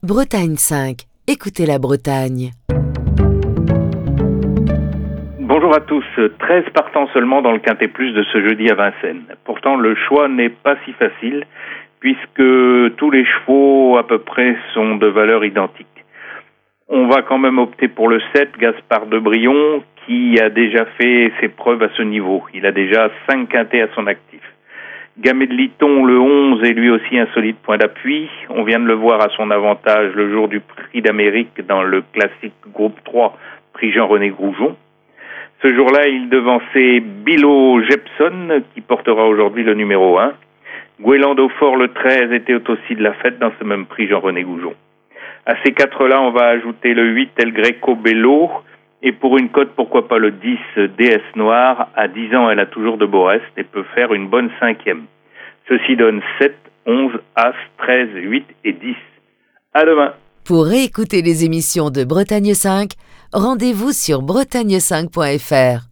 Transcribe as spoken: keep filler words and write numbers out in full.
Bretagne cinq. Écoutez la Bretagne. Bonjour à tous. treize partants seulement dans le Quintet Plus de ce jeudi à Vincennes. Pourtant, le choix n'est pas si facile puisque tous les chevaux à peu près sont de valeur identique. On va quand même opter pour le sept, Gaspard de Brion, qui a déjà fait ses preuves à ce niveau. Il a déjà cinq quintets à son actif. Gamay de Liton, le onze, est lui aussi un solide point d'appui. On vient de le voir à son avantage le jour du Prix d'Amérique dans le classique groupe trois, Prix Jean-René Groujon. Ce jour-là, il devançait Bilo Jepson, qui portera aujourd'hui le numéro un. Guélando Fort, le treize, était aussi de la fête dans ce même Prix Jean-René Goujon. À ces quatre-là, on va ajouter le huit, El Greco Bello. Et pour une cote, pourquoi pas le dix, D S Noir. À dix ans, elle a toujours de beaux restes et peut faire une bonne cinquième. Ceci donne sept, onze, As, treize, huit et dix. À demain. Pour réécouter les émissions de Bretagne cinq, rendez-vous sur bretagne cinq point f r.